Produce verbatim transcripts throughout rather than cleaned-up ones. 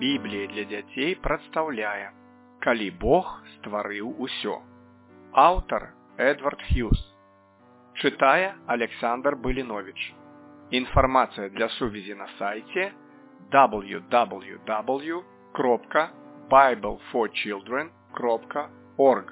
Біблія для дзяцей прадстаўляе «Калі Бог стварыў усё». Аўтар Эдвард Хьюз. Чытае Александр Быліновіч. Інфармацыя для сувязі на сайце дабл ю дабл ю дабл ю кропка байбл фор чилдрен кропка орг.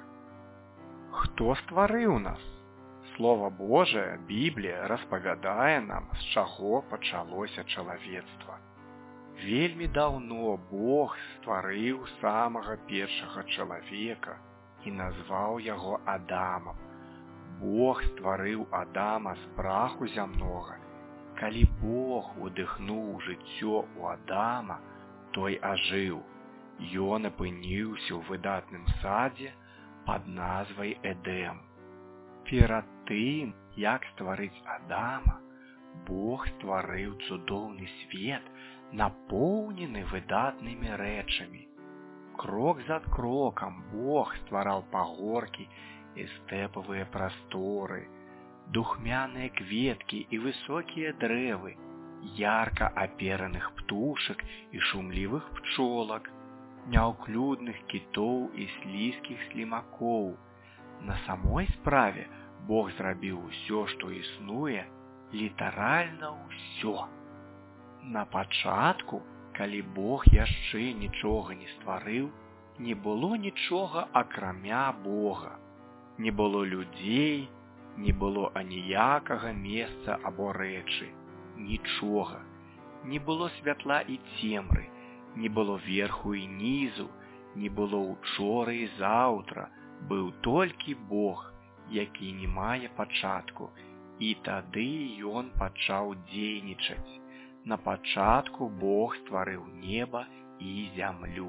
Хто стварыў нас? Слова Божае, Біблія, распавядае нам, з чаго пачалося чалавецтва. Вельмі даўно Бог стварыў самага першага чалавека і назваў яго Адамам. Бог стварыў Адама з праху зямнога. Калі Бог удыхнуў жыццё ў Адама, той ажыў. Ён апыніўся ў выдатным садзе пад назвай Эдэм. Перад тым, як стварыць Адама, Бог стварыў цудоўны свет, напоўнены выдатнымі рэчамі. Крок за крокам Бог ствараў пагоркі і стэпавыя прасторы, духмяныя кветкі і высокія дрэвы, ярка апераных птушак і шумлівых пчолак, няўклюдных кітоў і слізкіх слімакоў. На самой справе Бог зрабіў усё, што існуе, літаральна ўсё. На пачатку, калі Бог яшчэ нічога не стварыў, не было нічога акрамя Бога. Не было людзей, не было аніякага месца або рэчы, нічога. Не было святла і цемры, не было верху і нізу, не было учора і заўтра, быў толькі Бог, які не мае пачатку, і тады ён пачаў дзейнічаць. На пачатку Бог стварыў неба і зямлю.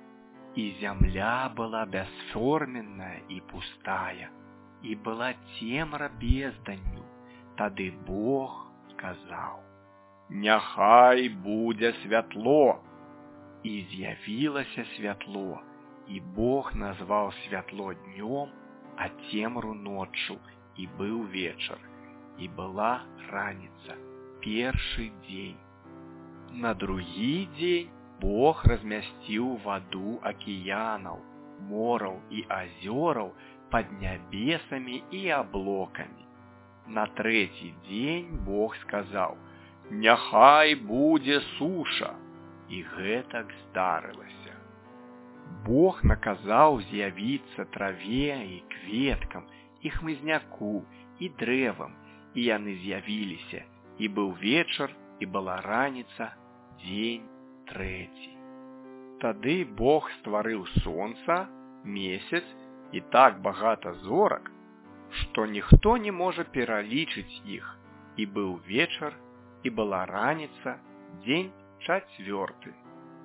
І зямля была бясформенная і пустая, і была цемра безданню. Тады Бог сказаў: «Няхай будзе святло!» І з'явілася святло, і Бог назваў святло днём, а цемру ноччу, і быў вечар, і была раніца, першы дзень. На другі дзень Бог размясціў ваду акіянаў, мораў і азёраў пад нябесамі і аблокамі. На трэці дзень Бог сказаў: «Няхай будзе суша!» І гэтак здарылася. Бог наказаў з'явіцца траве і кветкам, і хмызняку, і дрэвам, і яны з'явіліся, і быў вечар, і была раніца, дзень трэці. Тады Бог стварыў сонца, месяц і так багата зорак, што ніхто не можа пералічыць іх, і быў вечар, і была раніца, дзень чацвёрты.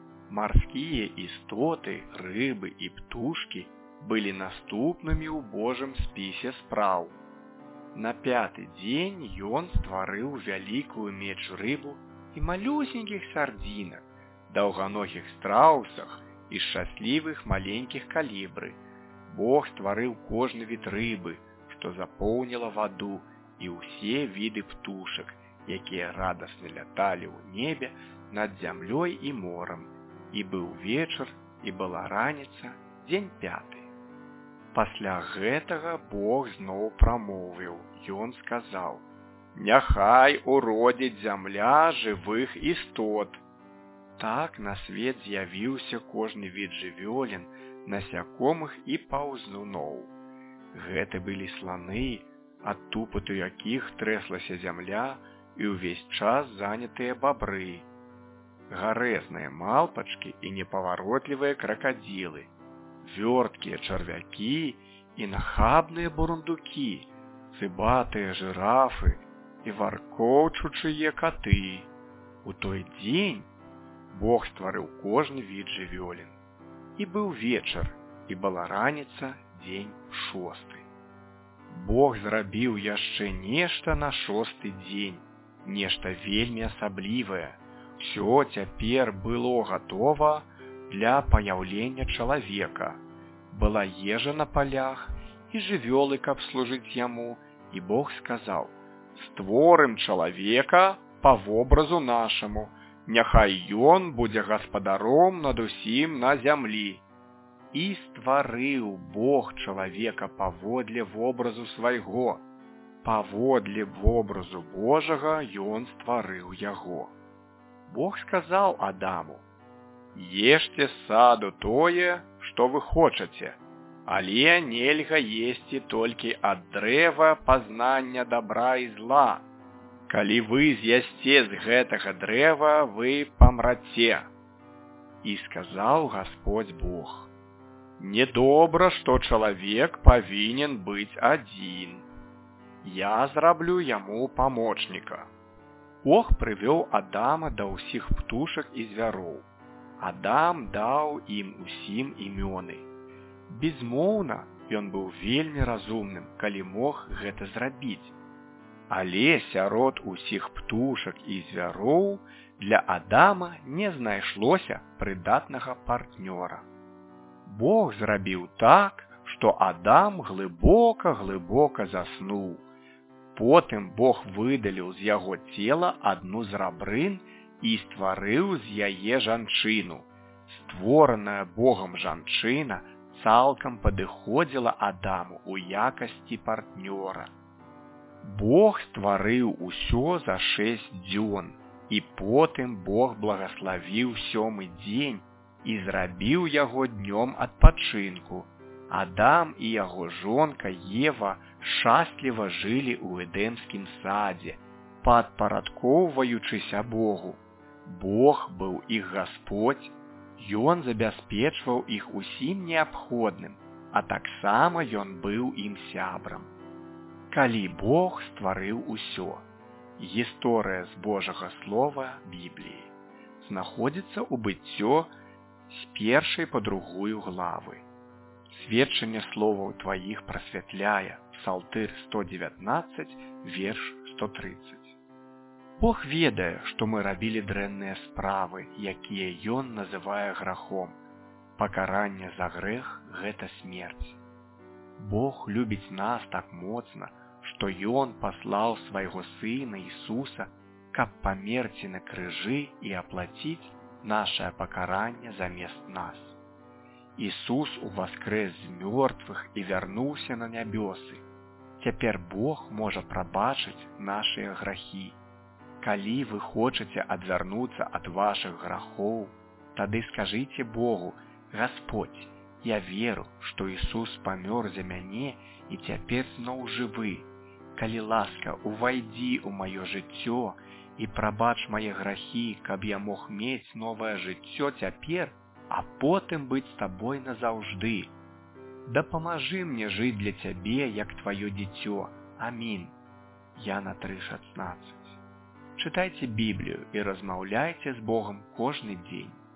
Марскія істоты, рыбы і птушкі былі наступнымі ў Божым спісе спраў. На пяты дзень ён стварыў вялікую меч рыбу і малюсенькіх сардзінак, даўганогіх страусах і шчаслівых маленькіх калібры. Бог стварыў кожны від рыбы, што запоўніла ваду, і ўсе віды птушак, якія радасна ляталі ў небе над зямлёй і морам. І быў вечар, і была раніца, дзень пяты. Пасля гэтага Бог зноў прамовіў. Ён сказаў: «Няхай уродзіць зямля жывых істот». Так на свет з'явіўся кожны від жывёлін, насякомых і паўзуноў. Гэта былі сланы, ад тупату якіх трэслася зямля, і ўвесь час занятыя бабры, гарэзныя малпачкі і непаваротлівыя кракадзілы, вёрткія чарвякі і нахабныя бурундукі, цыбатыя жырафы і варкоўчучыя каты. У той дзень Бог стварыў кожны від жывёлін. І быў вечар, і была раніца, дзень шосты. Бог зрабіў яшчэ нешта на шосты дзень, нешта вельмі асаблівае. Усё цяпер было гатова для паяўлення чалавека. Была ежа на палях і жывёлы, каб служыць яму, і Бог сказаў: «Створым чалавека па вобразу нашаму, Няхай ён будзе гаспадаром над усім на зямлі. І стварыў Бог чалавека паводле вобразу свайго. Паводле вобразу Божага ён стварыў яго. Бог сказаў Адаму: «Ешце з саду тое, што вы хочаце, але нельга есці толькі ад дрэва пазнання добра і зла. Калі вы з'ясце з гэтага дрэва, вы памраце». І сказаў Гасподзь Бог: «Недобра, што чалавек павінен быць адзін. Я зраблю яму памочніка». Бог прывёў Адама да ўсіх птушак і звяроў. Адам даў ім усім імёны. Безмоўна, ён быў вельмі разумным, калі мог гэта зрабіць. Але сярод усіх птушак і звяроў для Адама не знайшлося прыдатнага партнёра. Бог зрабіў так, што Адам глыбока-глыбока заснуў. Потым Бог выдаліў з яго цела адну з рабрын і стварыў з яе жанчыну. Створаная Богам жанчына цалкам падыходзіла Адаму ў якасці партнёра. Бог стварыў усё за шэсць дзён, і потым Бог благаславіў сёмы дзень і зрабіў яго днём адпачынку. Адам і яго жонка Ева шчасліва жылі ў эдэмскім садзе, падпарадкоўваючыся Богу. Бог быў іх Гасподзь, ён забяспечваў іх усім неабходным, а таксама ён быў ім сябрам. Калі Бог стварыў усё. Гісторыя з Божага Слова Бібліі знаходзіцца ў быццё з першай па другую главы. Сведчанне словаў тваіх прасвятляе. Псалтыр сто дзевятнаццаць, верш сто трыццаць. Бог ведае, што мы рабілі дрэнныя справы, якія ён называе грахом. Пакаранне за грэх – гэта смерць. Бог любіць нас так моцна, што ён паслаў свайго сына Ісуса, каб памерці на крыжы і аплаціць нашае пакаранне замест нас. Ісус уваскрэс з мёртвых і вярнуўся на нябёсы. Цяпер Бог можа прабачыць нашыя грахі. Калі вы хочаце адвярнуцца ад вашых грахоў, тады скажыце Богу: «Гасподзь, я веру, што Ісус памёр за мяне і цяпер зноў жывы. Калі ласка, увайдзі ў маё жыццё і прабач мае грахі, каб я мог мець новае жыццё цяпер, а потым быць з табой назаўжды. Дапамажы мне жыць для цябе, як тваё дзіцё. Амінь». Яна тры шаснаццаць. Чытайце Біблію і размаўляйце з Богам кожны дзень.